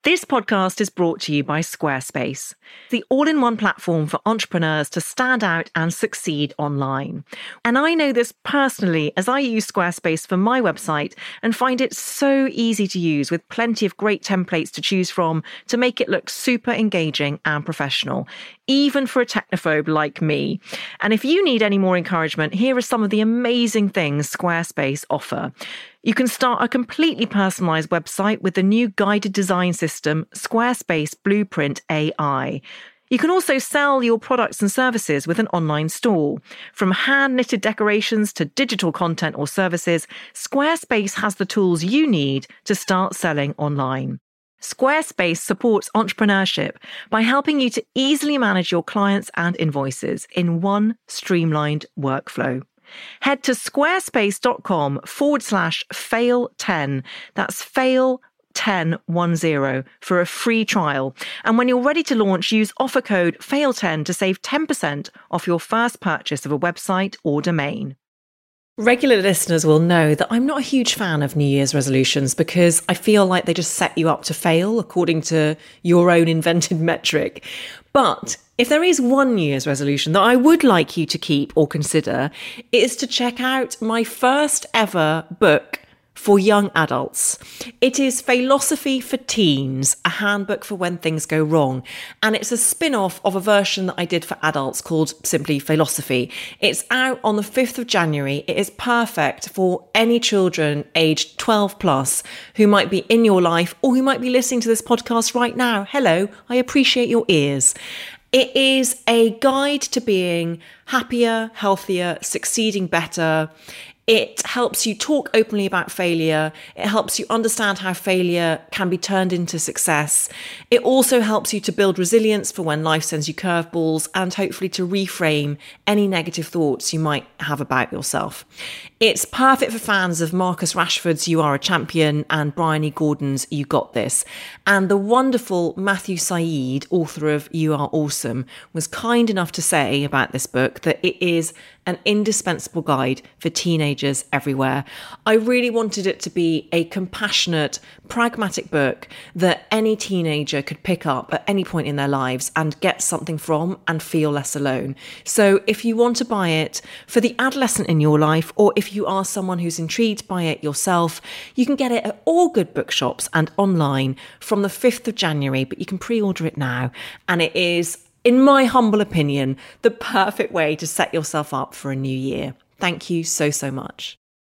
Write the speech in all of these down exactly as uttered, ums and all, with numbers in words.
This podcast is brought to you by Squarespace, the all-in-one platform for entrepreneurs to stand out and succeed online. And I know this personally as I use Squarespace for my website and find it so easy to use with plenty of great templates to choose from to make it look super engaging and professional, even for a technophobe like me. And if you need any more encouragement, here are some of the amazing things Squarespace offer. You can start a completely personalized website with the new guided design system, Squarespace Blueprint A I. You can also sell your products and services with an online store. From hand-knitted decorations to digital content or services, Squarespace has the tools you need to start selling online. Squarespace supports entrepreneurship by helping you to easily manage your clients and invoices in one streamlined workflow. Head to squarespace.com forward slash fail 10. That's fail ten one zero for a free trial. And when you're ready to launch, use offer code fail ten to save ten percent off your first purchase of a website or domain. Regular listeners will know that I'm not a huge fan of New Year's resolutions because I feel like they just set you up to fail according to your own invented metric. But if there is one New Year's resolution that I would like you to keep or consider, it is to check out my first ever book for young adults. It is Philosophy for Teens, a handbook for when things go wrong. And it's a spin-off of a version that I did for adults called simply Philosophy. It's out on the fifth of January. It is perfect for any children aged twelve plus who might be in your life or who might be listening to this podcast right now. Hello, I appreciate your ears. It is a guide to being happier, healthier, succeeding better. It helps you talk openly about failure. It helps you understand how failure can be turned into success. It also helps you to build resilience for when life sends you curveballs and hopefully to reframe any negative thoughts you might have about yourself. It's perfect for fans of Marcus Rashford's You Are a Champion and Bryony Gordon's You Got This. And the wonderful Matthew Syed, author of You Are Awesome, was kind enough to say about this book that it is an indispensable guide for teenagers everywhere. I really wanted it to be a compassionate, pragmatic book that any teenager could pick up at any point in their lives and get something from and feel less alone. So if you want to buy it for the adolescent in your life, or if you are someone who's intrigued by it yourself, you can get it at all good bookshops and online from the fifth of January, but you can pre-order it now. And it is, in my humble opinion, the perfect way to set yourself up for a new year. Thank you so, so much.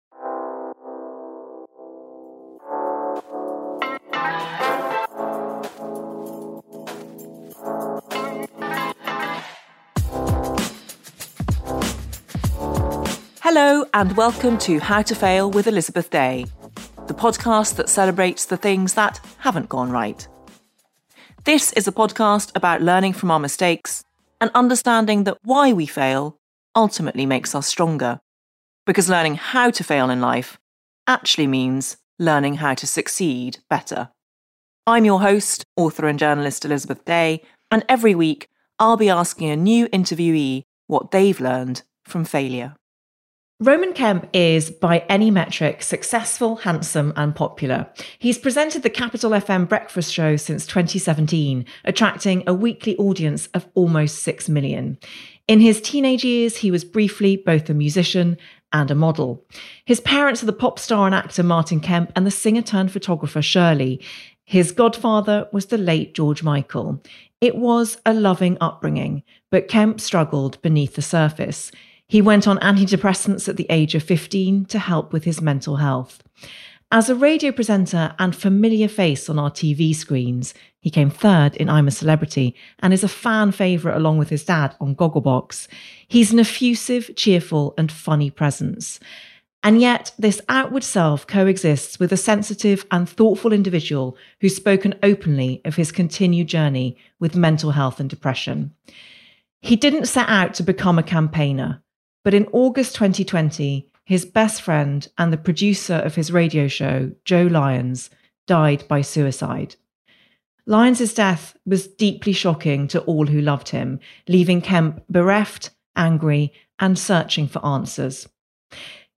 Hello and welcome to How to Fail with Elizabeth Day, the podcast that celebrates the things that haven't gone right. This is a podcast about learning from our mistakes and understanding that why we fail ultimately makes us stronger. Because learning how to fail in life actually means learning how to succeed better. I'm your host, author and journalist Elizabeth Day, and every week I'll be asking a new interviewee what they've learned from failure. Roman Kemp is, by any metric, successful, handsome and popular. He's presented the Capital F M breakfast show since twenty seventeen, attracting a weekly audience of almost six million. In his teenage years, he was briefly both a musician and a model. His parents are the pop star and actor Martin Kemp and the singer-turned-photographer Shirley. His godfather was the late George Michael. It was a loving upbringing, but Kemp struggled beneath the surface. He went on antidepressants at the age of fifteen to help with his mental health. As a radio presenter and familiar face on our T V screens, he came third in I'm a Celebrity and is a fan favourite along with his dad on Gogglebox. He's an effusive, cheerful and funny presence. And yet this outward self coexists with a sensitive and thoughtful individual who's spoken openly of his continued journey with mental health and depression. He didn't set out to become a campaigner, but in August twenty twenty, his best friend and the producer of his radio show, Joe Lyons, died by suicide. Lyons' death was deeply shocking to all who loved him, leaving Kemp bereft, angry, and searching for answers.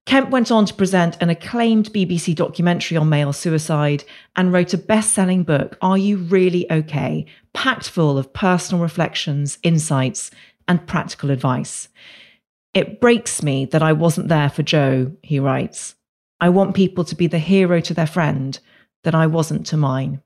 Kemp went on to present an acclaimed B B C documentary on male suicide and wrote a best-selling book, Are You Really OK?, packed full of personal reflections, insights, and practical advice. It breaks me that I wasn't there for Joe, he writes. I want people to be the hero to their friend that I wasn't to mine.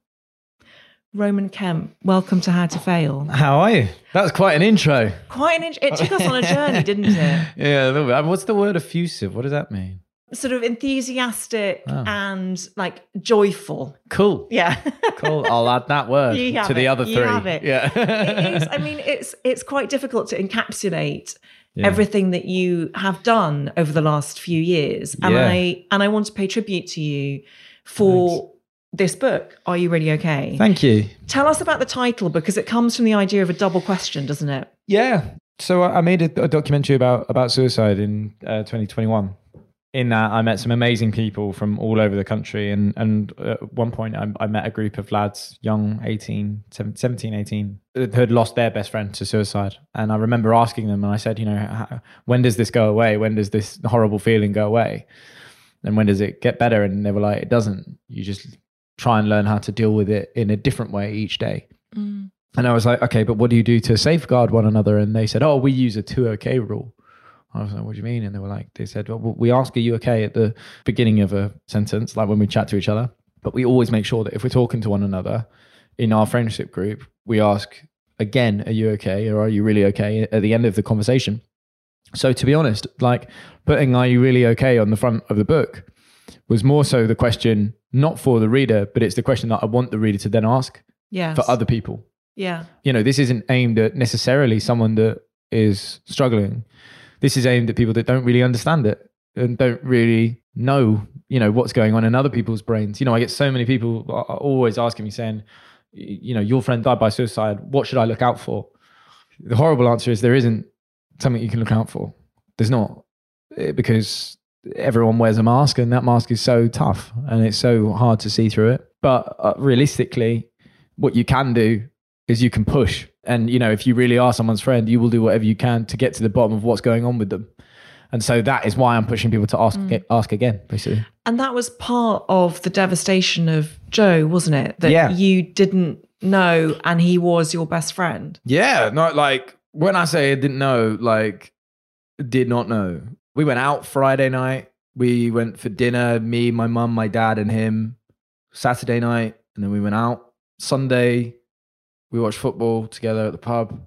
Roman Kemp, welcome to How to Fail. How are you? That's quite an intro. Quite an intro. It took us on a journey, didn't it? Yeah, a little bit. What's the word effusive? What does that mean? Sort of enthusiastic Oh. and like joyful. Cool. Yeah. Cool. I'll add that word You have to the it. other You three. have it. Yeah. It is, I mean, it's it's quite difficult to encapsulate Yeah. everything that you have done over the last few years. And Yeah. I and I want to pay tribute to you for Thanks. this book, Are You Really OK? Thank you. Tell us about the title, because it comes from the idea of a double question, doesn't it? Yeah. So I I made a, a documentary about about suicide in uh, twenty twenty-one. In that, I met some amazing people from all over the country. And, and at one point, I, I met a group of lads, young, eighteen, seventeen, eighteen, who had lost their best friend to suicide. And I remember asking them, and I said, you know, how, when does this go away? When does this horrible feeling go away? And when does it get better? And they were like, it doesn't. You just try and learn how to deal with it in a different way each day. Mm. And I was like, okay, but what do you do to safeguard one another? And they said, oh, we use a two okay rule. I was like, what do you mean? And they were like, they said, well, we ask, are you okay at the beginning of a sentence, like when we chat to each other. But we always make sure that if we're talking to one another in our friendship group, we ask again, are you okay? Or are you really okay at the end of the conversation? So to be honest, like putting are you really okay on the front of the book was more so the question, not for the reader, but it's the question that I want the reader to then ask Yes. for other people. Yeah. You know, this isn't aimed at necessarily someone that is struggling. This is aimed at people that don't really understand it and don't really know, you know, what's going on in other people's brains. You know, I get so many people are always asking me saying, you know, your friend died by suicide. What should I look out for? The horrible answer is there isn't something you can look out for. There's not, because everyone wears a mask and that mask is so tough and it's so hard to see through it. But uh, realistically, what you can do is you can push. And, you know, if you really are someone's friend, you will do whatever you can to get to the bottom of what's going on with them. And so that is why I'm pushing people to ask mm. ask again, basically. And that was part of the devastation of Joe, wasn't it? That yeah. you didn't know and he was your best friend. Yeah, not like, when I say I didn't know, like, did not know. We went out Friday night. We went for dinner, me, my mum, my dad, and him. Saturday night, and then we went out. Sunday, we watched football together at the pub.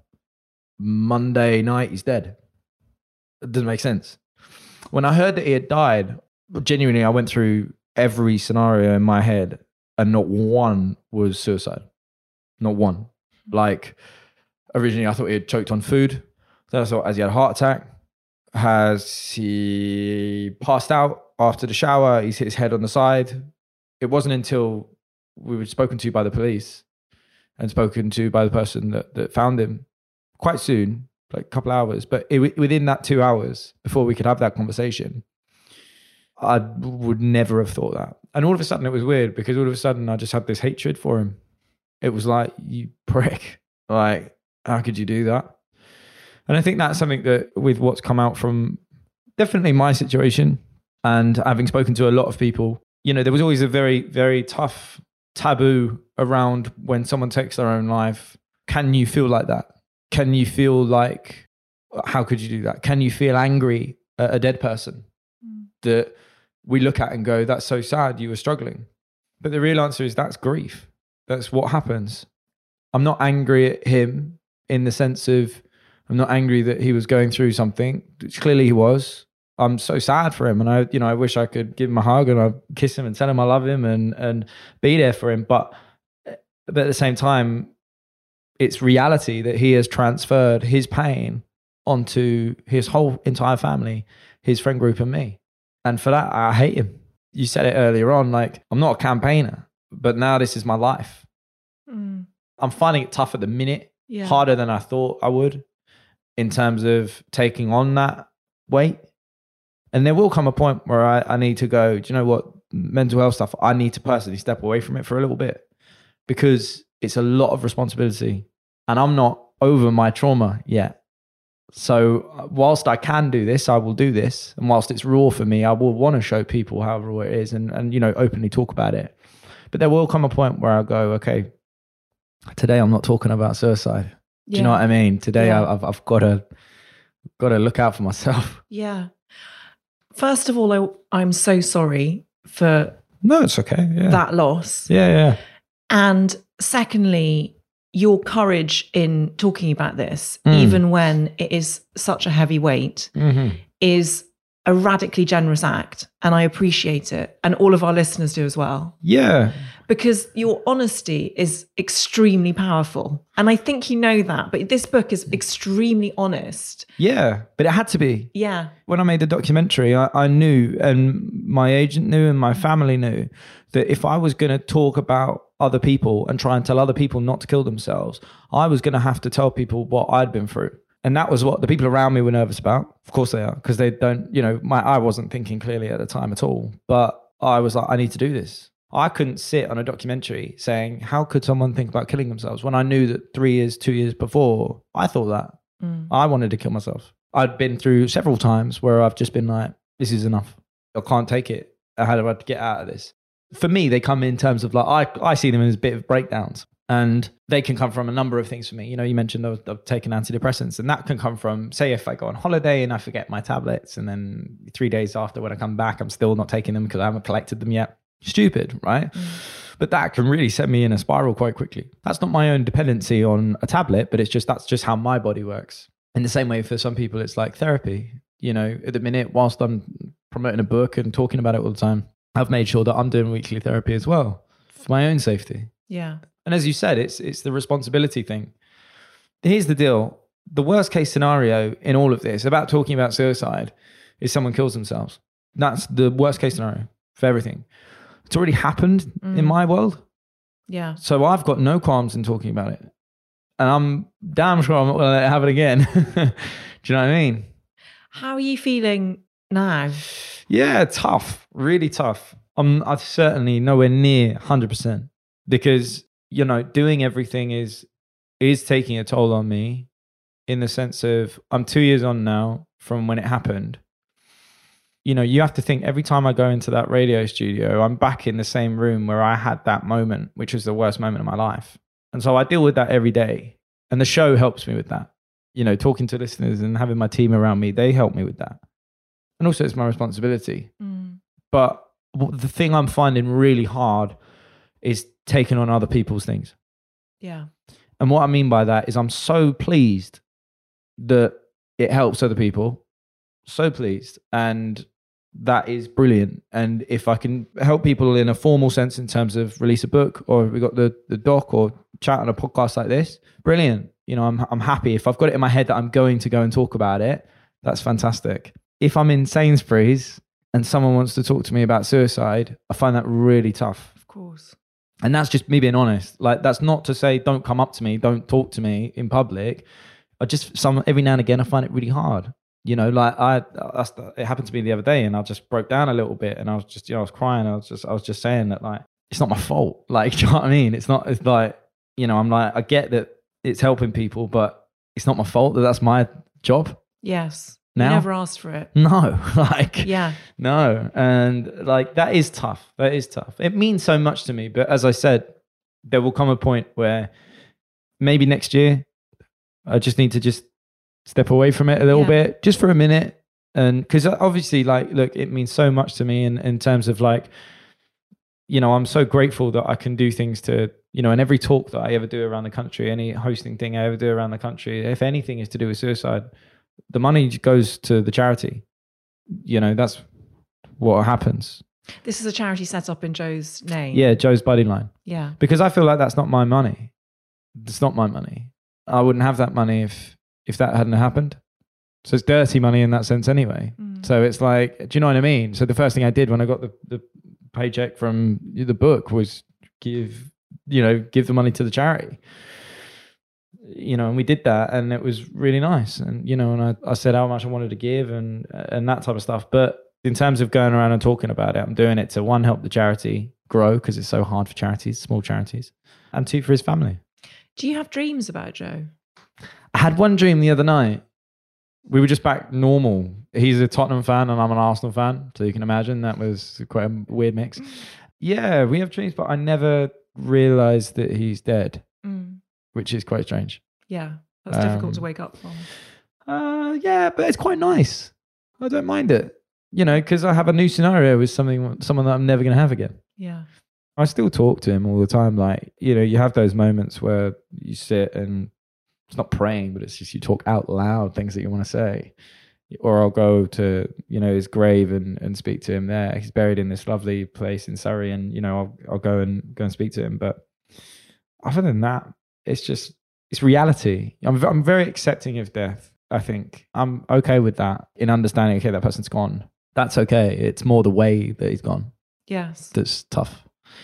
Monday night, he's dead. It doesn't make sense. When I heard that he had died, genuinely, I went through every scenario in my head, and not one was suicide. Not one. Like, originally, I thought he had choked on food. Then I thought, has he had a heart attack? Has he passed out after the shower? He's hit his head on the side. It wasn't until we were spoken to by the police and spoken to by the person that, that found him quite soon, like a couple hours, but it, within that two hours before we could have that conversation, I would never have thought that. And all of a sudden it was weird because all of a sudden I just had this hatred for him. It was like, you prick. Like, how could you do that? And I think that's something that with what's come out from definitely my situation and having spoken to a lot of people, you know, there was always a very, very tough taboo around when someone takes their own life. Can you feel like that? Can you feel like, how could you do that? Can you feel angry at a dead person mm. that we look at and go, that's so sad, you were struggling. But the real answer is that's grief. That's what happens. I'm not angry at him in the sense of, I'm not angry that he was going through something, which clearly he was. I'm so sad for him. And I, you know, I wish I could give him a hug and I'd kiss him and tell him I love him and, and be there for him. But, but at the same time, it's reality that he has transferred his pain onto his whole entire family, his friend group and me. And for that, I hate him. You said it earlier on, like, I'm not a campaigner, but now this is my life. Mm. I'm finding it tough at the minute, yeah. harder than I thought I would in terms of taking on that weight. And there will come a point where I, I need to go, do you know what, mental health stuff, I need to personally step away from it for a little bit because it's a lot of responsibility and I'm not over my trauma yet. So whilst I can do this, I will do this. And whilst it's raw for me, I will want to show people how raw it is and, and, you know, openly talk about it. But there will come a point where I'll go, okay, today I'm not talking about suicide. Do Yeah. you know what I mean? Today Yeah. I've, I've got to, got to look out for myself. Yeah. First of all, I, I'm so sorry for No, it's okay. Yeah. that loss. Yeah, yeah. And secondly, your courage in talking about this, Mm. even when it is such a heavy weight, Mm-hmm. is a radically generous act. And I appreciate it. And all of our listeners do as well. Yeah. Because your honesty is extremely powerful. And I think you know that. But this book is extremely honest. Yeah. But it had to be. Yeah. When I made the documentary, I, I knew, and my agent knew, and my family knew, that if I was going to talk about other people and try and tell other people not to kill themselves, I was going to have to tell people what I'd been through. And that was what the people around me were nervous about. Of course they are, because they don't, you know, my I wasn't thinking clearly at the time at all. But I was like, I need to do this. I couldn't sit on a documentary saying, how could someone think about killing themselves, when I knew that three years, two years before, I thought that. Mm. I wanted to kill myself. I'd been through several times where I've just been like, this is enough. I can't take it. How do I get out of this? For me, they come in terms of like, I, I see them as a bit of breakdowns. And they can come from a number of things for me. You know, you mentioned I've, I've taken antidepressants, and that can come from, say, if I go on holiday and I forget my tablets, and then three days after when I come back, I'm still not taking them because I haven't collected them yet. Stupid, right? Mm. But that can really set me in a spiral quite quickly. That's not my own dependency on a tablet, but it's just, that's just how my body works. In the same way, for some people, it's like therapy. You know, at the minute, whilst I'm promoting a book and talking about it all the time, I've made sure that I'm doing weekly therapy as well for my own safety. Yeah. And as you said, it's it's the responsibility thing. Here's the deal. The worst case scenario in all of this about talking about suicide is someone kills themselves. That's the worst case scenario for everything. It's already happened mm. in my world. Yeah. So I've got no qualms in talking about it. And I'm damn sure I'm not going to let it happen again. Do you know what I mean? How are you feeling now? Yeah, tough. Really tough. I'm, I'm certainly nowhere near one hundred percent because, you know, doing everything is is taking a toll on me, in the sense of I'm two years on now from when it happened. You know, you have to think every time I go into that radio studio, I'm back in the same room where I had that moment, which was the worst moment of my life. And so I deal with that every day. And the show helps me with that. You know, talking to listeners and having my team around me, they help me with that. And also it's my responsibility. Mm. But the thing I'm finding really hard is taking on other people's things. Yeah. And what I mean by that is I'm so pleased that it helps other people. So pleased. And that is brilliant. And if I can help people in a formal sense in terms of release a book, or we got the, the doc, or chat on a podcast like this, brilliant. You know, I'm I'm happy. If I've got it in my head that I'm going to go and talk about it, that's fantastic. If I'm in Sainsbury's and someone wants to talk to me about suicide, I find that really tough. Of course. And that's just me being honest. Like, that's not to say don't come up to me, don't talk to me in public. I just, some every now and again, I find it really hard. You know, like I, I, it happened to me the other day, and I just broke down a little bit, and I was just, you know, I was crying. I was just, I was just saying that, like, it's not my fault. Like, do you know what I mean? It's not. It's like, you know, I'm like, I get that it's helping people, but it's not my fault that that's my job. Yes. Now? You never asked for it. No, like, yeah, no, and like that is tough. That is tough. It means so much to me, but as I said, there will come a point where maybe next year I just need to just step away from it a little yeah. bit, just for a minute. And because obviously, like, look, it means so much to me in, in terms of, like, you know, I'm so grateful that I can do things to, you know, and every talk that I ever do around the country, any hosting thing I ever do around the country, if anything is to do with suicide, the money goes to the charity. You know, that's what happens. This is a charity set up in Joe's name. Yeah, Joe's Budding Line. Yeah. Because I feel like that's not my money. It's not my money. I wouldn't have that money if if that hadn't happened. So it's dirty money in that sense anyway. Mm. So it's like, do you know what I mean? So the first thing I did when I got the, the paycheck from the book was give, you know, give the money to the charity. You know, and we did that, and it was really nice. And, you know, and I, I said how much I wanted to give and and that type of stuff. But in terms of going around and talking about it, I'm doing it to, one, help the charity grow, because it's so hard for charities, small charities, and two, for his family. Do you have dreams about Joe? I had one dream the other night, we were just back normal. He's a Tottenham fan and I'm an Arsenal fan. So you can imagine that was quite a weird mix. Yeah, we have dreams, but I never realized that he's dead, mm. which is quite strange. Yeah, that's um, difficult to wake up from. Uh, yeah, but it's quite nice. I don't mind it, you know, because I have a new scenario with something, someone that I'm never going to have again. Yeah. I still talk to him all the time. Like, you know, you have those moments where you sit and it's not praying, but it's just you talk out loud things that you want to say. Or I'll go to, you know, his grave and, and speak to him there. He's buried in this lovely place in Surrey, and, you know, I'll, I'll go and go and speak to him. But other than that, it's just, it's reality. I'm, I'm very accepting of death, I think. I'm okay with that in understanding, okay, that person's gone. That's okay. It's more the way that he's gone. Yes. That's tough.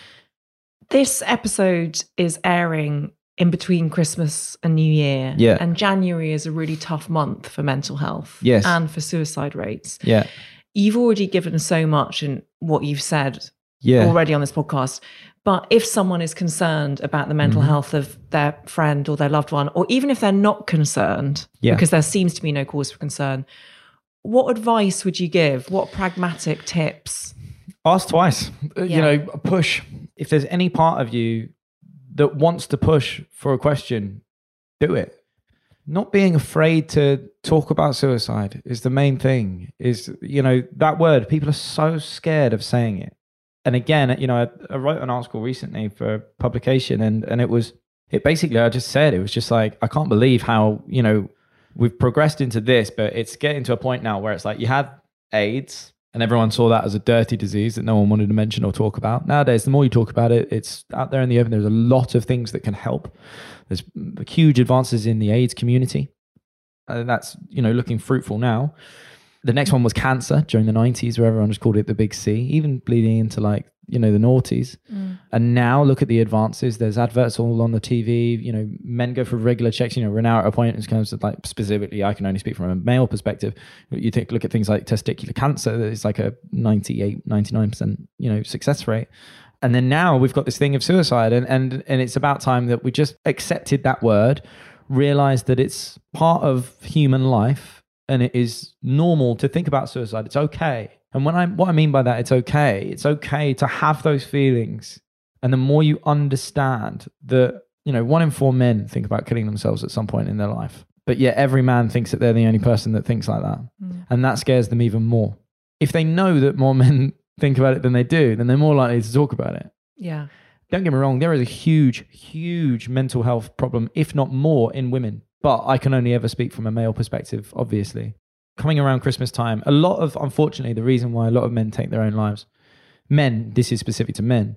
This episode is airing in between Christmas and New Year. Yeah. And January is a really tough month for mental health. Yes. And for suicide rates. Yeah. You've already given so much in what you've said yeah. already on this podcast. But if someone is concerned about the mental mm-hmm. health of their friend or their loved one, or even if they're not concerned, yeah. because there seems to be no cause for concern, what advice would you give? What pragmatic tips? Ask twice. Yeah. You know, push. If there's any part of you that wants to push for a question, do it. Not being afraid to talk about suicide is the main thing. Is, you know, that word, people are so scared of saying it. And again, you know, I, I wrote an article recently for publication, and, and it was, it basically, I just said, it was just like, I can't believe how, you know, we've progressed into this, but it's getting to a point now where it's like you had AIDS, and everyone saw that as a dirty disease that no one wanted to mention or talk about. Nowadays, the more you talk about it, it's out there in the open. There's a lot of things that can help. There's huge advances in the AIDS community. And that's, you know, looking fruitful now. The next one was cancer during the nineties, where everyone just called it the big C, even bleeding into like, you know, the noughties. Mm. And now look at the advances. There's adverts all on the T V. You know, men go for regular checks. You know, we're now at a point in terms of like, specifically, I can only speak from a male perspective. You take look at things like testicular cancer. It's like a ninety-eight, ninety-nine percent, you know, success rate. And then now we've got this thing of suicide, and and and it's about time that we just accepted that word, realized that it's part of human life, and it is normal to think about suicide. It's okay. And when I, what I mean by that, it's okay. It's okay to have those feelings. And the more you understand that, you know, one in four men think about killing themselves at some point in their life. But yet every man thinks that they're the only person that thinks like that. Mm. And that scares them even more. If they know that more men think about it than they do, then they're more likely to talk about it. Yeah. Don't get me wrong. There is a huge, huge mental health problem, if not more, in women. But I can only ever speak from a male perspective, obviously. Coming around Christmas time, a lot of, unfortunately, the reason why a lot of men take their own lives, men, this is specific to men,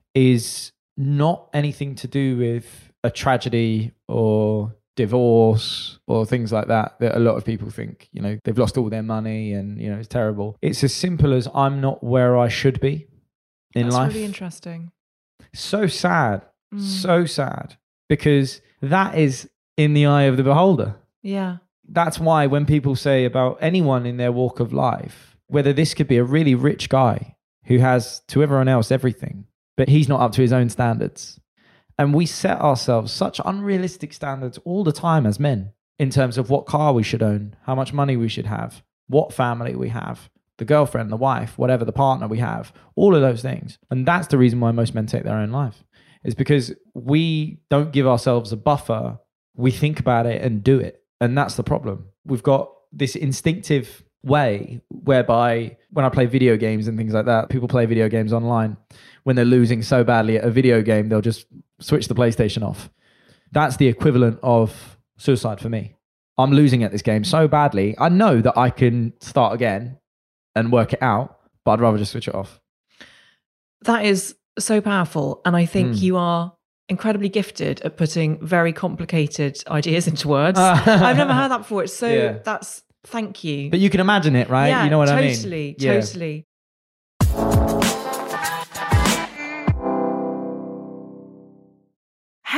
is not anything to do with a tragedy or divorce or things like that, that a lot of people think, you know, they've lost all their money and, you know, it's terrible. It's as simple as I'm not where I should be in That's life. That's really interesting. So sad. Mm. So sad. Because that is in the eye of the beholder. Yeah. That's why when people say about anyone in their walk of life, whether this could be a really rich guy who has to everyone else everything, but he's not up to his own standards. And we set ourselves such unrealistic standards all the time as men in terms of what car we should own, how much money we should have, what family we have, the girlfriend, the wife, whatever the partner we have, all of those things. And that's the reason why most men take their own life, is because we don't give ourselves a buffer. We think about it and do it. And that's the problem. We've got this instinctive way whereby when I play video games and things like that, people play video games online. When they're losing so badly at a video game, they'll just switch the PlayStation off. That's the equivalent of suicide for me. I'm losing at this game so badly. I know that I can start again and work it out, but I'd rather just switch it off. That is so powerful. And I think mm. you are incredibly gifted at putting very complicated ideas into words. I've never heard that before. It's so, yeah. that's, thank you. But you can imagine it, right? Yeah, you know what totally, I mean? Totally, yeah. totally.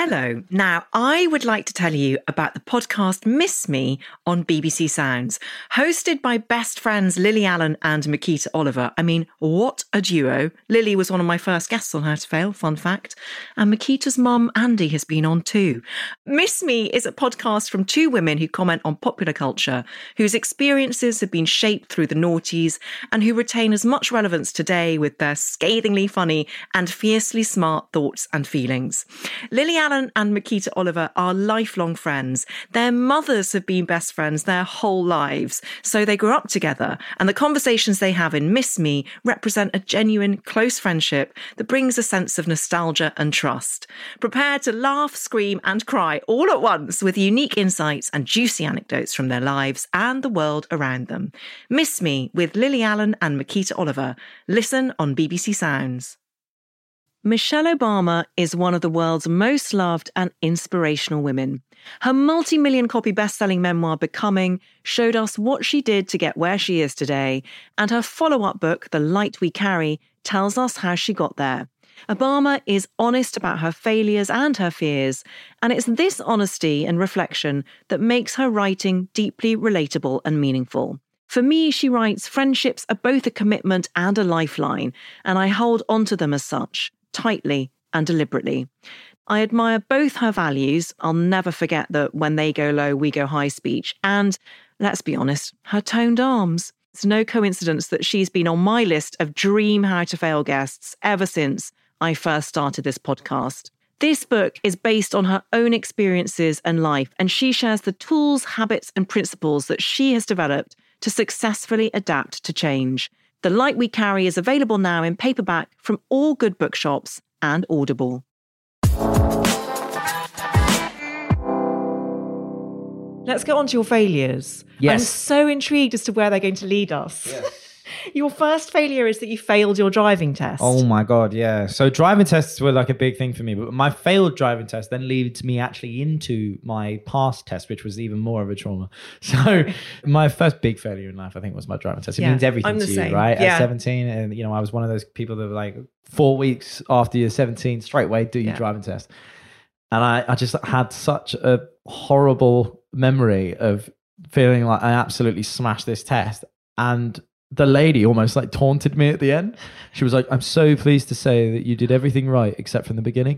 Hello. Now, I would like to tell you about the podcast Miss Me on B B C Sounds, hosted by best friends Lily Allen and Makita Oliver. I mean, what a duo. Lily was one of my first guests on How to Fail, fun fact. And Makita's mum, Andy, has been on too. Miss Me is a podcast from two women who comment on popular culture, whose experiences have been shaped through the noughties, and who retain as much relevance today with their scathingly funny and fiercely smart thoughts and feelings. Lily Allen and Makita Oliver are lifelong friends. Their mothers have been best friends their whole lives, so they grew up together, and the conversations they have in Miss Me represent a genuine, close friendship that brings a sense of nostalgia and trust. Prepare to laugh, scream and cry all at once with unique insights and juicy anecdotes from their lives and the world around them. Miss Me with Lily Allen and Makita Oliver. Listen on B B C Sounds. Michelle Obama is one of the world's most loved and inspirational women. Her multi-million copy best-selling memoir, Becoming, showed us what she did to get where she is today, and her follow-up book, The Light We Carry, tells us how she got there. Obama is honest about her failures and her fears, and it's this honesty and reflection that makes her writing deeply relatable and meaningful. For me, she writes, friendships are both a commitment and a lifeline, and I hold onto them as such, tightly and deliberately. I admire both her values. I'll never forget that when they go low, we go high speech. And, let's be honest, her toned arms. It's no coincidence that she's been on my list of dream How to Fail guests ever since I first started this podcast. This book is based on her own experiences and life, and she shares the tools, habits, and principles that she has developed to successfully adapt to change. The Light We Carry is available now in paperback from all good bookshops and Audible. Let's get on to your failures. Yes. I'm so intrigued as to where they're going to lead us. Yes. Your first failure is that you failed your driving test. Oh my God, yeah. So driving tests were like a big thing for me, but my failed driving test then leads me actually into my past test, which was even more of a trauma. So my first big failure in life, I think, was my driving test. It Yeah, means everything I'm the to you, same. right? Yeah. At seventeen, and you know, I was one of those people that were like four weeks after you're seventeen, straight away do your Yeah. driving test. And I, I just had such a horrible memory of feeling like I absolutely smashed this test. And the lady almost like taunted me at the end. She was like, I'm so pleased to say that you did everything right except from the beginning.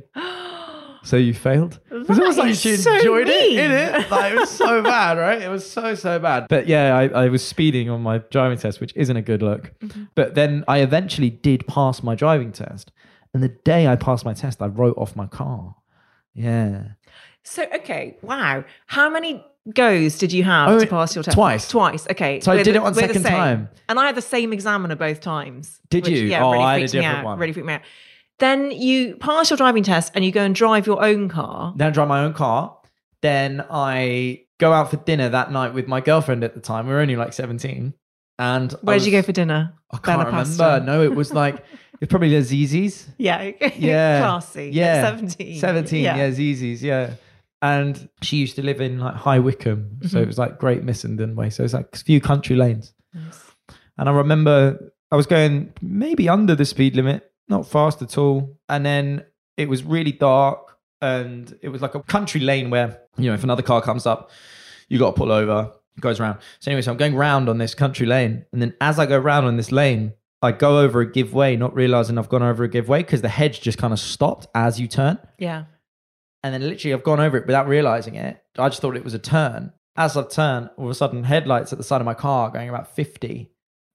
So you failed? It was almost like she so enjoyed mean. it, innit? Like, it was so bad, right? It was so, so bad. But yeah, I, I was speeding on my driving test, which isn't a good look. Mm-hmm. But then I eventually did pass my driving test. And the day I passed my test, I wrote off my car. Yeah. So, okay, wow. How many goes did you have Oh, to pass your test? twice. Twice, okay. So I We're did the- it on we're the second same. time. And I had the same examiner both times. Did which, you? Yeah, Oh, really I had a freaked me different out. one. Really freaked me out. Then you pass your driving test and you go and drive your own car. Then I drive my own car. Then I go out for dinner that night with my girlfriend at the time. We were only like seventeen. And I Where did was- you go for dinner? I can't Bella remember. Pasta. No, it was like, it's probably Aziz's. Yeah. Yeah. Classy. Yeah. seventeen. seventeen, yeah, Aziz's, yeah. And she used to live in like High Wycombe. So Mm-hmm. it was like Great Missenden way. So it's like a few country lanes. Nice. And I remember I was going maybe under the speed limit, not fast at all. And then it was really dark and it was like a country lane where, you know, if another car comes up, you got to pull over, it goes around. So anyway, so I'm going round on this country lane. And then as I go round on this lane, I go over a give way, not realizing I've gone over a give way because the hedge just kind of stopped as you turn. Yeah. And then literally I've gone over it without realizing it. I just thought it was a turn. As I've turned, all of a sudden headlights at the side of my car going about fifty.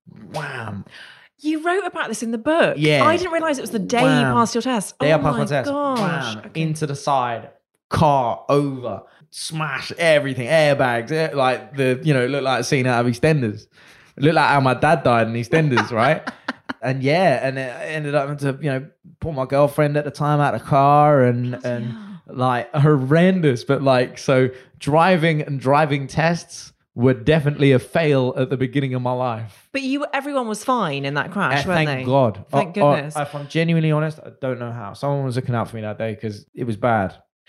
Wham. You wrote about this in the book. Yeah. I didn't realise it was the day you Wham. passed your test. Day oh I passed my my test. Gosh. Wham. Okay. Into the side. Car over. Smash everything. Airbags. Air, like the, you know, it looked like a scene out of EastEnders. It looked like how my dad died in EastEnders, right? And yeah, and it ended up to, you know, pull my girlfriend at the time out of the car and, Bloody and hell. like horrendous. But like, so driving and driving tests were definitely a fail at the beginning of my life. But you, everyone was fine in that crash, Uh, weren't thank they? God. Thank Uh, uh, goodness. if I'm genuinely honest, I don't know how. Someone was looking out for me that day because it was bad.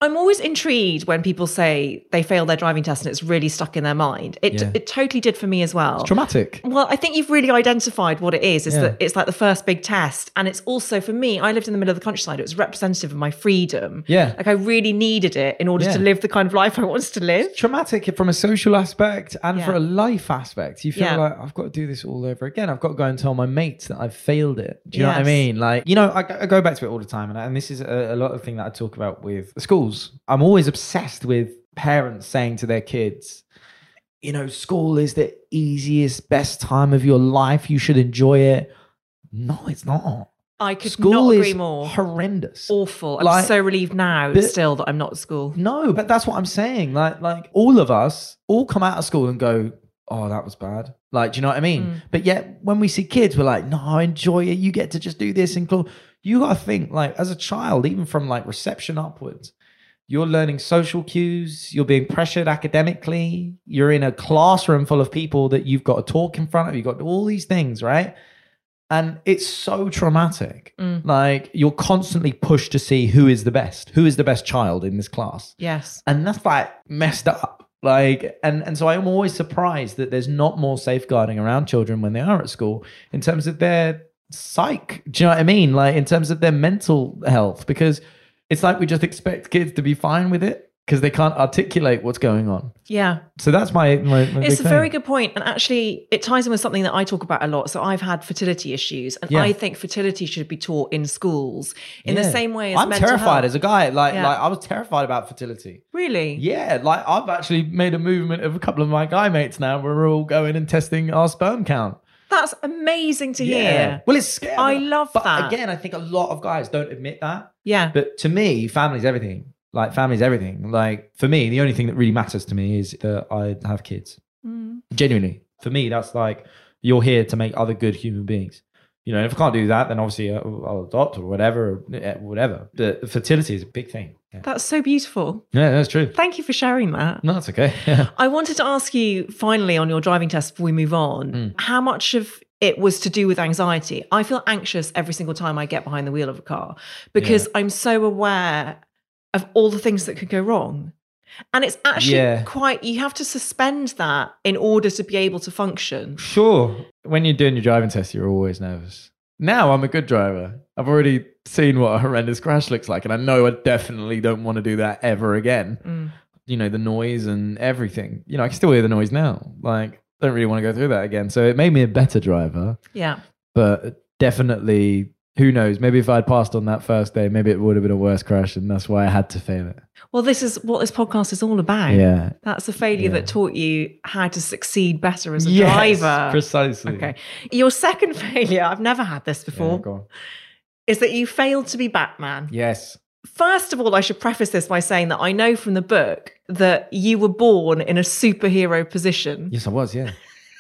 I'm always intrigued when people say they failed their driving test and it's really stuck in their mind. It Yeah. it totally did for me as well. It's traumatic. Well, I think you've really identified what it is. Is Yeah. that it's like the first big test. And it's also, for me, I lived in the middle of the countryside. It was representative of my freedom. Yeah. Like I really needed it in order Yeah. to live the kind of life I wanted to live. Traumatic from a social aspect and Yeah. for a life aspect. You feel Yeah. like, I've got to do this all over again. I've got to go and tell my mates that I've failed it. Do you know what I Yes. mean? Like, you know, I, I go back to it all the time. And, and this is a, a lot of thing that I talk about with schools. I'm always obsessed with parents saying to their kids, you know, school is the easiest, best time of your life. You should enjoy it. No, it's not. I could School not agree is more. horrendous. Awful. I'm Like, so relieved now but- still that I'm not at school. No, but that's what I'm saying. Like, like all of us all come out of school and go, oh, that was bad. Like, do you know what I mean? Mm. But yet when we see kids, we're like, no, enjoy it. You get to just do this and cool. You got to think like as a child, even from like reception upwards, you're learning social cues. You're being pressured academically. You're in a classroom full of people that you've got to talk in front of. You've got all these things, right? And it's so traumatic. Mm. Like you're constantly pushed to see who is the best, who is the best child in this class. Yes. And that's like messed up. Like, and, and so I'm always surprised that there's not more safeguarding around children when they are at school in terms of their psyche. Do you know what I mean? Like in terms of their mental health, because it's like we just expect kids to be fine with it because they can't articulate what's going on. Yeah. So that's my, my, my It's big a very thing. good point. And actually, it ties in with something that I talk about a lot. So I've had fertility issues, and Yeah. I think fertility should be taught in schools in the Yeah. same way as I'm mental terrified health. as a guy. Like, Yeah. like I was terrified about fertility. Really? Yeah, like I've actually made a movement of a couple of my guy mates now where we're all going and testing our sperm count. That's amazing to hear. Well, it's scary. I love but that. again, I think a lot of guys don't admit that. Yeah. But to me, family's everything. Like family's everything. Like for me, the only thing that really matters to me is that I have kids. Mm. Genuinely. For me, that's like you're here to make other good human beings. You know, if I can't do that, then obviously I'll, I'll adopt or whatever, or whatever. But fertility is a big thing. Yeah, That's so beautiful. yeah that's true. Thank you for sharing that. No, that's okay. Yeah. I wanted to ask you finally on your driving test before we move on, Mm. how much of it was to do with anxiety? I feel anxious every single time I get behind the wheel of a car because I'm so aware of all the things that could go wrong. And it's actually Yeah. quite, you have to suspend that in order to be able to function. Sure. When you're doing your driving test, you're always nervous. Now I'm a good driver. I've already seen what a horrendous crash looks like, and I know I definitely don't want to do that ever again. Mm. You know, the noise and everything. You know, I can still hear the noise now. Like, don't really want to go through that again. So it made me a better driver, Yeah. but definitely, who knows? Maybe if I'd passed on that first day, maybe it would have been a worse crash, and that's why I had to fail it. Well, this is what this podcast is all about. Yeah. That's a failure Yeah. that taught you how to succeed better as a Yes, driver. precisely. Okay. Your second failure, I've never had this Yeah, before, go on. is that you failed to be Batman. Yes. First of all, I should preface this by saying that I know from the book that you were born in a superhero position, Yes, I was, yeah.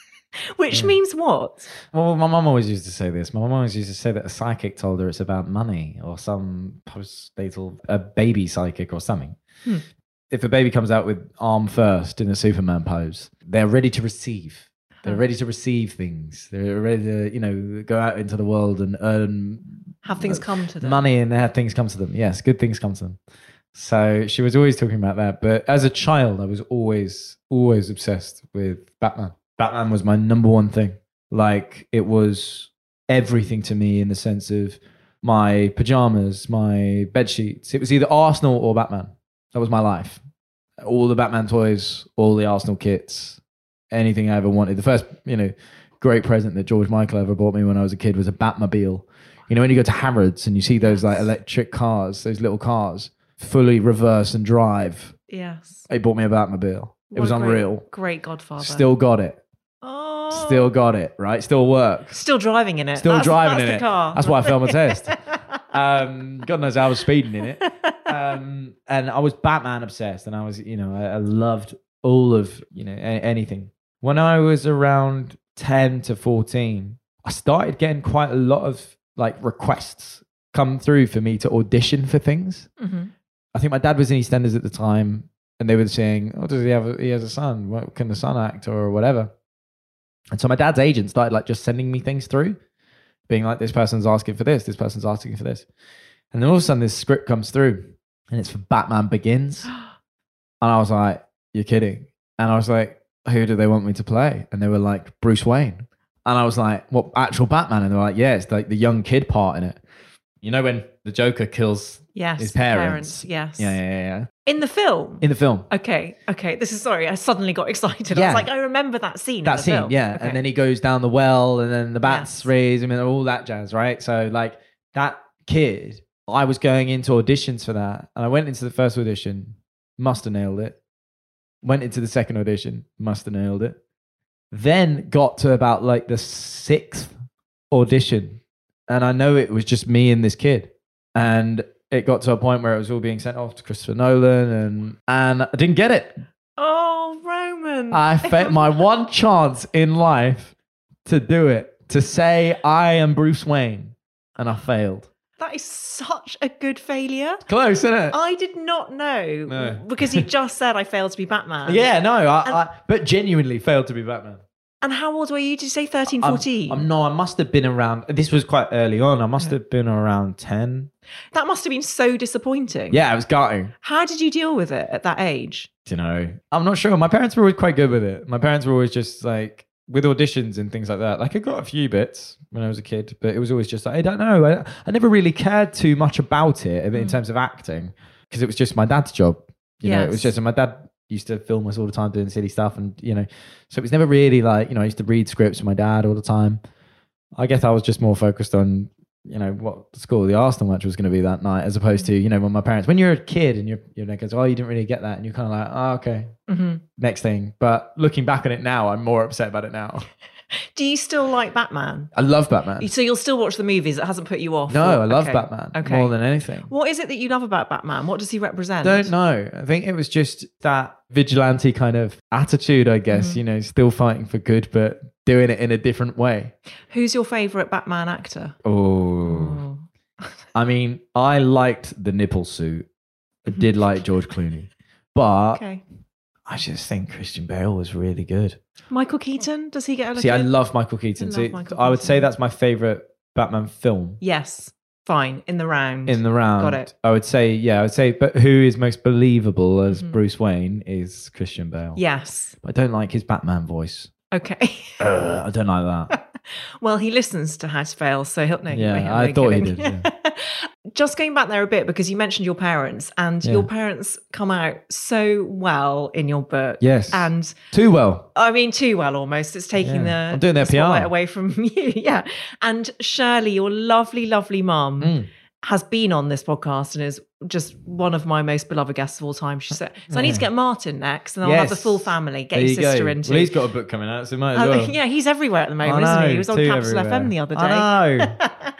which means what? Well, my mum always used to say this. My mum always used to say that a psychic told her it's about money or some postnatal, a baby psychic or something. Hmm. If a baby comes out with arm first in a Superman pose, they're ready to receive. They're Huh. ready to receive things. They're ready to, you know, go out into the world and earn Have things come to them? money and have things come to them. Yes, good things come to them. So she was always talking about that. But as a child, I was always, always obsessed with Batman. Batman was my number one thing. Like it was everything to me in the sense of my pajamas, my bed sheets. It was either Arsenal or Batman. That was my life. All the Batman toys, all the Arsenal kits, anything I ever wanted. The first, you know, great present that George Michael ever bought me when I was a kid was a Batmobile. You know, when you go to Harrods and you see those like electric cars, those little cars, fully reverse and drive. Yes. He bought me a Batmobile. It What was a great- unreal. Great godfather. Still got it. Oh. Still got it, right? Still works. Still driving in it. Still That's- driving that's in the it. Car. That's why I failed my test. Um, God knows I was speeding in it. Um, and I was Batman obsessed, and I was, you know, I, I loved all of, you know, a- anything. When I was around ten to fourteen, I started getting quite a lot of like requests come through for me to audition for things. Mhm. I think my dad was in EastEnders at the time, and they were saying, "Oh, does he have? A, he has a son. What, can the son act or whatever?" And so my dad's agent started like just sending me things through, being like, "This person's asking for this. This person's asking for this," and then all of a sudden this script comes through, and it's for Batman Begins. And I was like, you're kidding. And I was like, who do they want me to play? And they were like, Bruce Wayne. And I was like, what, actual Batman? And they're like, yeah, it's like the young kid part in it. You know when the Joker kills yes, his parents? parents? Yes. Yeah, yeah, yeah, yeah. In the film? In the film. Okay, okay. This is, sorry, I suddenly got excited. Yeah. I was like, I remember that scene. That in the scene, film. yeah. Okay. And then he goes down the well and then the bats Yes. raise him and all that jazz, right? So like that kid, I was going into auditions for that. And I went into the first audition, must have nailed it. Went into the second audition, must have nailed it. Then got to about like the sixth audition. And I know it was just me and this kid. And it got to a point where it was all being sent off to Christopher Nolan and, and I didn't get it. Oh, Roman. I failed my one chance in life to do it, to say I am Bruce Wayne. And I failed. That is such a good failure. Close, isn't it? I did not know No. because you just said I failed to be Batman. Yeah, no, I, And- I, but genuinely failed to be Batman. And how old were you? Did you say thirteen, I'm- fourteen? I'm, no, I must have been around, this was quite early on. I must Yeah. have been around ten. That must have been so disappointing. Yeah, I was gutting. How did you deal with it at that age? You know, I'm not sure. My parents were always quite good with it. My parents were always just like, with auditions and things like that. Like I got a few bits when I was a kid, but it was always just like, I don't know. I, I never really cared too much about it in Mm. terms of acting because it was just my dad's job. You know, it was Yes. just, and my dad used to film us all the time doing silly stuff. And, you know, so it was never really like, you know, I used to read scripts with my dad all the time. I guess I was just more focused on, you know, what the score of the Arsenal match was going to be that night, as opposed to, you know, when my parents, when you're a kid and you're, you're like, oh, you didn't really get that. And you're kind of like, oh, okay, Mm-hmm. next thing. But looking back on it now, I'm more upset about it now. Do you still like Batman? I love Batman. So you'll still watch the movies? It hasn't put you off? No, or- I love okay. Batman Okay. more than anything. What is it that you love about Batman? What does he represent? Don't know. I think it was just that vigilante kind of attitude, I guess, Mhm. you know, still fighting for good, but doing it in a different way. Who's your favourite Batman actor? Oh, I mean, I liked the nipple suit. I did like George Clooney, but Okay. I just think Christian Bale was really good. Michael Keaton? Does he get a look See, I in? love Michael Keaton. love See, Michael I would Keaton. say that's my favorite Batman film. Yes. Fine. In the round. In the round, Got it. I would say, yeah, I would say, but who is most believable as Mhm. Bruce Wayne is Christian Bale. Yes. I don't like his Batman voice. Okay. Ugh, I don't like that. Well, he listens to How to Fail, so he'll know. Yeah, I'm I only thought he kidding. did, yeah. Just going back there a bit, because you mentioned your parents, and Yeah. your parents come out so well in your book. Yes. And Too well. I mean, too well almost. It's taking Yeah. the, I'm doing their the P R. spotlight away from you. Yeah. And Shirley, your lovely, lovely mum, Mm. has been on this podcast and is just one of my most beloved guests of all time. She said, so I need to get Martin next, and I'll have the Yes. full family. Get There your you sister go. in too. Well, he's got a book coming out, so might as Uh, well. yeah, he's everywhere at the moment, I isn't he? know, He was on too Capital F M everywhere. the other day. I know.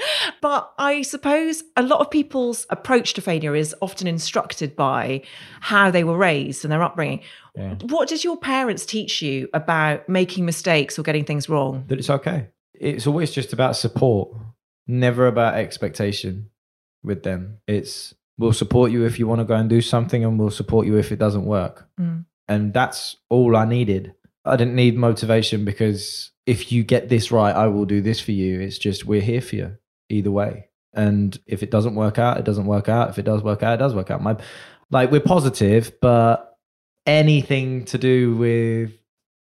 But I suppose a lot of people's approach to failure is often instructed by how they were raised and their upbringing. Yeah. What did your parents teach you about making mistakes or getting things wrong? That it's okay. It's always just about support, never about expectation with them. It's we'll support you if you want to go and do something, and we'll support you if it doesn't work. Mm. And that's all I needed. I didn't need motivation because if you get this right, I will do this for you. It's just we're here for you either way. And if it doesn't work out, it doesn't work out. If it does work out, it does work out. My, like we're positive, but anything to do with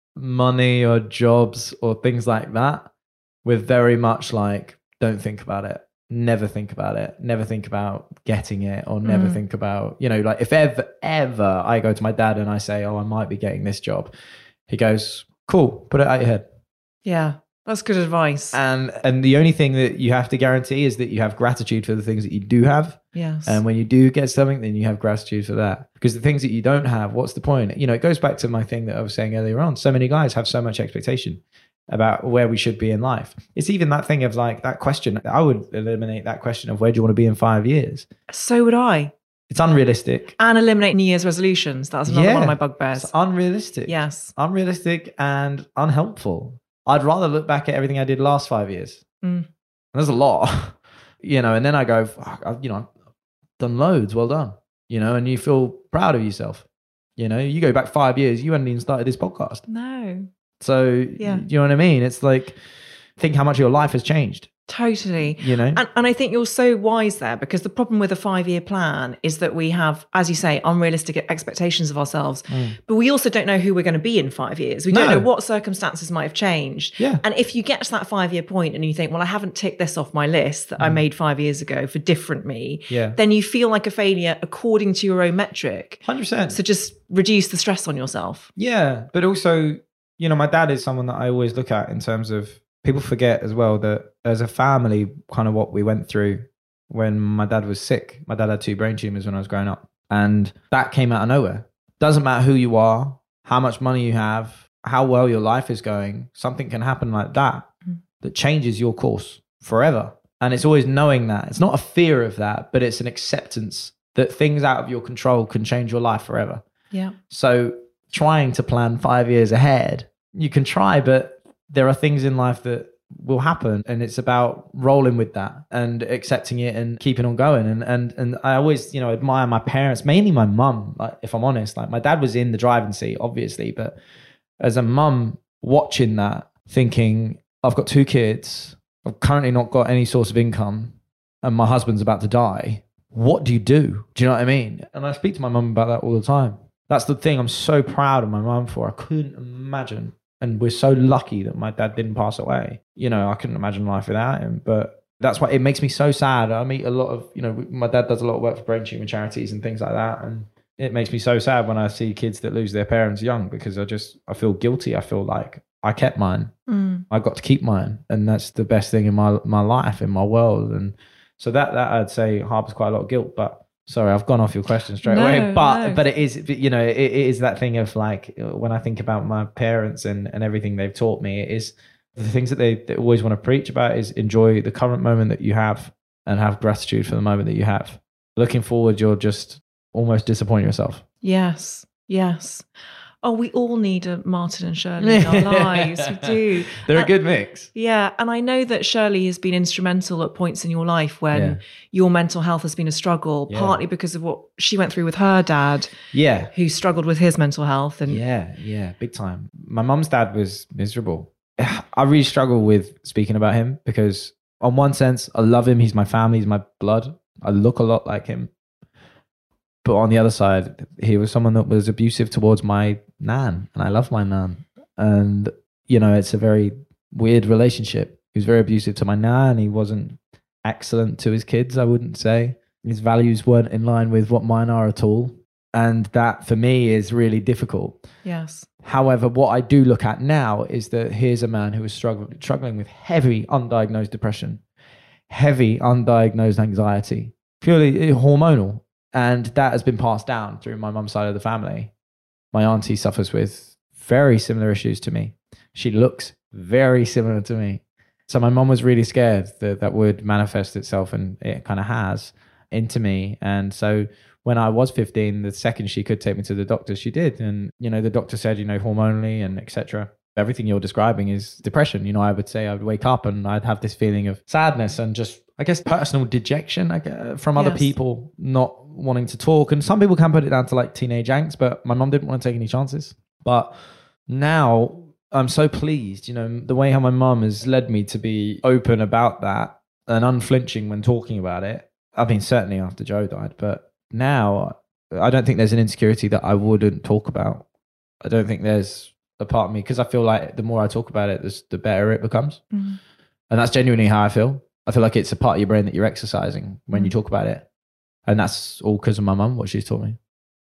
money or jobs or things like that, we're very much like, don't think about it. Never think about it. Never think about getting it, or never Mm. think about, you know, like if ever, ever I go to my dad and I say, oh, I might be getting this job, he goes, cool, put it out your head. Yeah, that's good advice. And and the only thing that you have to guarantee is that you have gratitude for the things that you do have. yes. And when you do get something, then you have gratitude for that. Because the things that you don't have, what's the point? You know, it goes back to my thing that I was saying earlier on. So many guys have so much expectation about where we should be in life. It's even that thing of like that question. I would eliminate that question of where do you want to be in five years? So would I. It's unrealistic. And eliminate New Year's resolutions. That's another Yeah. one of my bugbears. It's unrealistic. Yes. Unrealistic and unhelpful. I'd rather look back at everything I did last five years. Mm. And there's a lot, you know, and then I go, fuck, I've, you know, I've done loads. Well done. You know, and you feel proud of yourself. You know, you go back five years, you hadn't even started this podcast. No. So, Yeah. you know what I mean? It's like, think how much your life has changed. Totally. You know? And, and I think you're so wise there, because the problem with a five-year plan is that we have, as you say, unrealistic expectations of ourselves, mm. but we also don't know who we're going to be in five years. We no. don't know what circumstances might have changed. Yeah. And if you get to that five-year point and you think, well, I haven't ticked this off my list that mm. I made five years ago for different me, yeah. then you feel like a failure according to your own metric. one hundred percent. So just reduce the stress on yourself. Yeah. But also, you know, my dad is someone that I always look at in terms of, people forget as well that as a family, kind of what we went through when my dad was sick. My dad had two brain tumors when I was growing up, and that came out of nowhere. Doesn't matter who you are, how much money you have, how well your life is going. Something can happen like that mm. that changes your course forever. And it's always knowing that. It's not a fear of that, but it's an acceptance that things out of your control can change your life forever. Yeah. So trying to plan five years ahead, you can try, but there are things in life that will happen, and it's about rolling with that and accepting it and keeping on going. And and and I always, you know, admire my parents, mainly my mum. Like, if I'm honest, like my dad was in the driving seat, obviously, but as a mum, watching that, thinking, I've got two kids, I've currently not got any source of income, and my husband's about to die. What do you do? Do you know what I mean? And I speak to my mum about that all the time. That's the thing I'm so proud of my mum for. I couldn't imagine. And we're so lucky that my dad didn't pass away. You know, I couldn't imagine life without him. But that's why it makes me so sad. I meet a lot of, you know, my dad does a lot of work for brain tumor charities and things like that. And it makes me so sad when I see kids that lose their parents young, because I just, I feel guilty. I feel like I kept mine. Mm. I got to keep mine. And that's the best thing in my my life, in my world. And so that, that I'd say harbors quite a lot of guilt. But sorry, I've gone off your question straight no, away, but no. but it is, you know, it, it is that thing of like, when I think about my parents and, and everything they've taught me, it is the things that they, they always want to preach about is enjoy the current moment that you have and have gratitude for the moment that you have. Looking forward, you'll just almost disappoint yourself. Yes, yes. Oh, we all need a Martin and Shirley in our lives. We do. They're and, a good mix. Yeah. And I know that Shirley has been instrumental at points in your life when yeah. your mental health has been a struggle, yeah. partly because of what she went through with her dad. Yeah. Who struggled with his mental health. And yeah, yeah, big time. My mum's dad was miserable. I really struggle with speaking about him because on one sense, I love him. He's my family. He's my blood. I look a lot like him. But on the other side, he was someone that was abusive towards my nan, and I love my nan. And, you know, it's a very weird relationship. He was very abusive to my nan. He wasn't excellent to his kids, I wouldn't say. His values weren't in line with what mine are at all. And that, for me, is really difficult. Yes. However, what I do look at now is that here's a man who was struggling, struggling with heavy undiagnosed depression, heavy undiagnosed anxiety, purely hormonal. And that has been passed down through my mum's side of the family. My auntie suffers with very similar issues to me. She looks very similar to me. So my mum was really scared that that would manifest itself, and it kind of has, into me. And so when I was fifteen, the second she could take me to the doctor, she did. And, you know, the doctor said, you know, hormonally and et cetera. Everything you're describing is depression. You know, I would say I would wake up and I'd have this feeling of sadness and just, I guess, personal dejection I guess, from other yes. people not wanting to talk. And some people can put it down to like teenage angst, but my mum didn't want to take any chances. But now I'm so pleased, you know, the way how my mum has led me to be open about that and unflinching when talking about it. I mean, certainly after Joe died, but now I don't think there's an insecurity that I wouldn't talk about. I don't think there's a part of me, because I feel like the more I talk about it, the better it becomes. Mm. And that's genuinely how I feel. I feel like it's a part of your brain that you're exercising when mm. you talk about it. And that's all because of my mum, what she's taught me.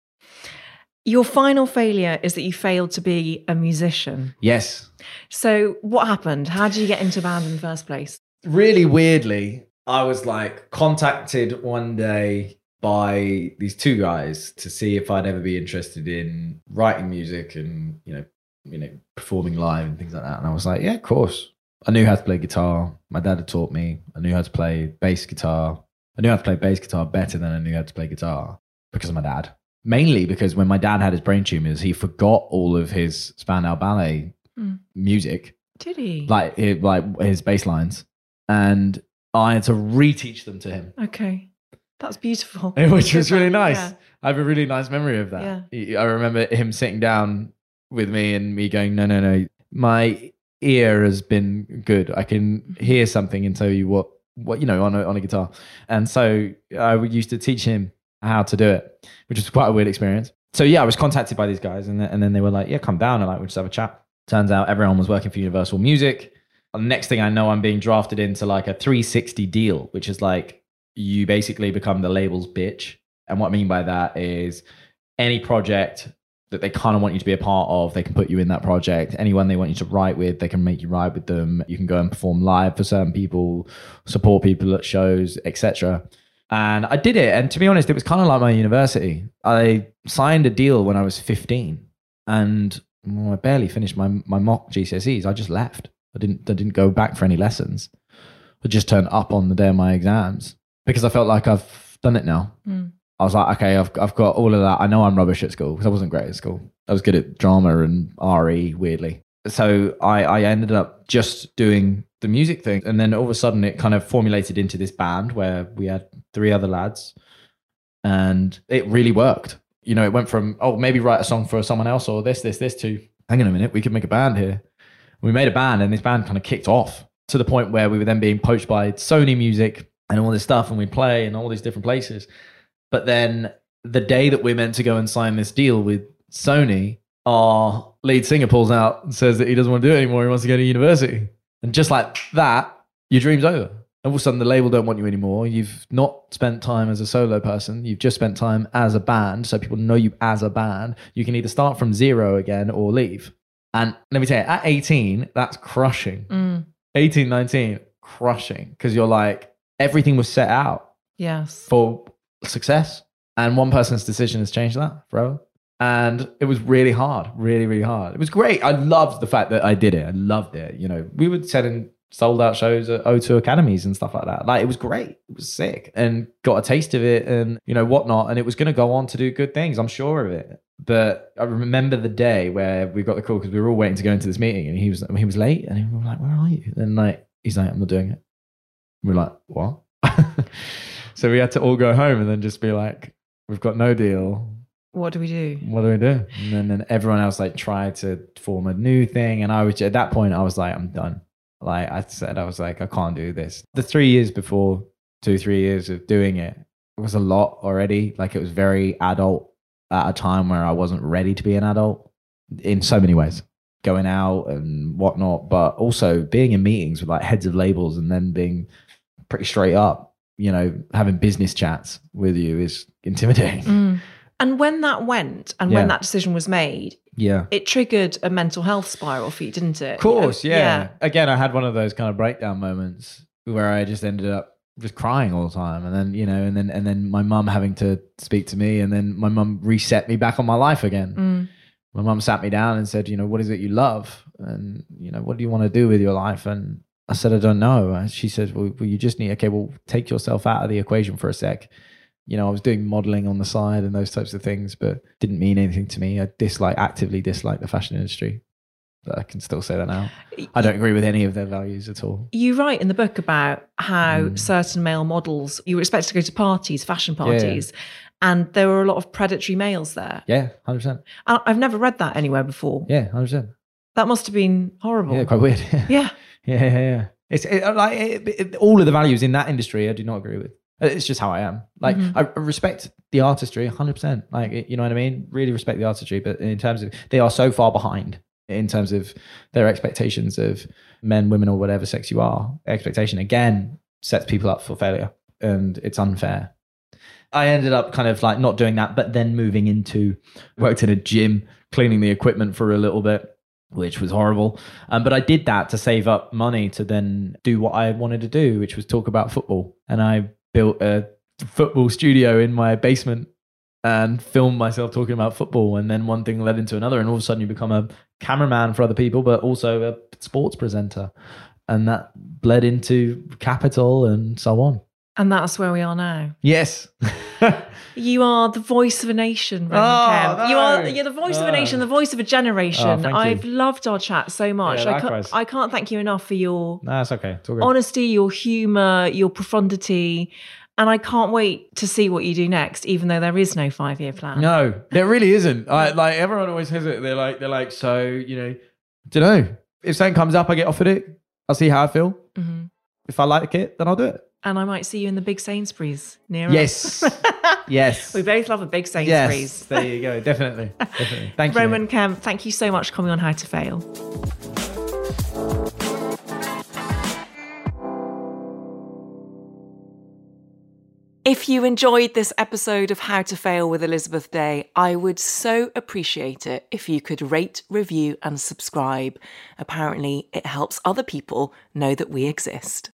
Your final failure is that you failed to be a musician. Yes. So what happened? How did you get into band in the first place? Really weirdly, I was like contacted one day by these two guys to see if I'd ever be interested in writing music and, you know, you know, performing live and things like that. And I was like, yeah, of course. I knew how to play guitar. My dad had taught me. I knew how to play bass guitar. I knew how to play bass guitar better than I knew how to play guitar because of my dad. Mainly because when my dad had his brain tumors, he forgot all of his Spandau Ballet mm. music. Did he? Like, like his bass lines. And I had to reteach them to him. Okay. That's beautiful. Which was really nice. Yeah. I have a really nice memory of that. Yeah. I remember him sitting down with me and me going, no, no, no. My ear has been good. I can hear something and tell you what, what you know, on a, on a guitar. And so I used to teach him how to do it, which was quite a weird experience. So yeah, I was contacted by these guys, and, th- and then they were like, yeah, come down and like, we'll just have a chat. Turns out everyone was working for Universal Music. And the next thing I know, I'm being drafted into like a three sixty deal, which is like, you basically become the label's bitch. And what I mean by that is any project that they kind of want you to be a part of, they can put you in that project. Anyone they want you to write with, they can make you write with them. You can go and perform live for certain people, support people at shows, et cetera. And I did it. And to be honest, it was kind of like my university. I signed a deal when I was fifteen, and well, I barely finished my, my mock G C S Es. I just left. I didn't, I didn't go back for any lessons. I just turned up on the day of my exams because I felt like I've done it now. Mm. I was like, okay, I've I've got all of that. I know I'm rubbish at school because I wasn't great at school. I was good at drama and R E, weirdly. So I, I ended up just doing the music thing. And then all of a sudden it kind of formulated into this band where we had three other lads, and it really worked. You know, it went from, oh, maybe write a song for someone else or this, this, this to, hang on a minute, we could make a band here. We made a band, and this band kind of kicked off to the point where we were then being poached by Sony Music and all this stuff, and we'd play in all these different places. But then the day that we're meant to go and sign this deal with Sony, our lead singer pulls out and says that he doesn't want to do it anymore. He wants to go to university. And just like that, your dream's over. All of a sudden, the label don't want you anymore. You've not spent time as a solo person. You've just spent time as a band. So people know you as a band. You can either start from zero again or leave. And let me tell you, at eighteen, that's crushing. Mm. eighteen, nineteen, crushing. Because you're like, everything was set out. Yes. For success. And one person's decision has changed that forever. And it was really hard, really, really hard. It was great. I loved the fact that I did it. I loved it. You know, we would set in sold out shows at O two Academies and stuff like that. Like, it was great. It was sick, and got a taste of it and, you know, whatnot. And it was going to go on to do good things. I'm sure of it. But I remember the day where we got the call because we were all waiting to go into this meeting, and he was, he was late, and we were like, where are you? And like, he's like, I'm not doing it. We we're like, what? So we had to all go home and then just be like, we've got no deal. What do we do? What do we do? And then, then everyone else like tried to form a new thing. And I was, at that point, I was like, I'm done. Like I said, I was like, I can't do this. The three years before, two, three years of doing it, it was a lot already. Like, it was very adult at a time where I wasn't ready to be an adult in so many ways. Going out and whatnot, but also being in meetings with like heads of labels and then being pretty straight up, you know, having business chats with you is intimidating. Mm. And when that went and Yeah. when that decision was made, Yeah. it triggered a mental health spiral for you, didn't it? Of course, You yeah. know? yeah. Again, I had one of those kind of breakdown moments where I just ended up just crying all the time. And then, you know, and then and then my mum having to speak to me, and then my mum reset me back on my life again. Mm. My mum sat me down and said, you know, what is it you love? And, you know, what do you want to do with your life? And I said, I don't know. And she said, well, well, you just need, okay, well, take yourself out of the equation for a sec. You know, I was doing modeling on the side and those types of things, but didn't mean anything to me. I dislike, actively dislike the fashion industry. But I can still say that now. I don't agree with any of their values at all. You write in the book about how Mm. certain male models, you were expected to go to parties, fashion parties, and there were a lot of predatory males there. Yeah, one hundred percent. I- I've never read that anywhere before. Yeah, one hundred percent. That must have been horrible. Yeah, quite weird. Yeah. yeah, yeah, yeah. It's it, like it, it, all of the values in that industry I do not agree with. It's just how I am. Like, mm-hmm. I respect the artistry one hundred percent. Like, you know what I mean? Really respect the artistry. But in terms of, they are so far behind in terms of their expectations of men, women, or whatever sex you are. Expectation, again, sets people up for failure. And it's unfair. I ended up kind of like not doing that, but then moving into, worked in a gym, cleaning the equipment for a little bit, which was horrible. Um, but I did that to save up money to then do what I wanted to do, which was talk about football. And I built a football studio in my basement and filmed myself talking about football. And then one thing led into another. And all of a sudden you become a cameraman for other people, but also a sports presenter. And that bled into Capital and so on. And that's where we are now. Yes. You are the voice of a nation, Ronan Oh, Kemp. no. You are you're the voice No. of a nation, the voice of a generation. Oh, thank you. I've loved our chat so much. Yeah, I, can't, likewise. I can't thank you enough for your No, it's okay. It's all good. honesty, your humour, your profundity. And I can't wait to see what you do next, even though there is no five-year plan. No, there really isn't. I, like everyone always says it. They're like, they're like, so, you know, don't know. if something comes up, I get offered it. I'll see how I feel. Mm-hmm. If I like it, then I'll do it. And I might see you in the big Sainsbury's near yes. us. Yes. We both love a big Sainsbury's. Yes. There you go. Definitely. Definitely. Thank you. Roman Kemp, thank you so much for coming on How to Fail. If you enjoyed this episode of How to Fail with Elizabeth Day, I would so appreciate it if you could rate, review and subscribe. Apparently, it helps other people know that we exist.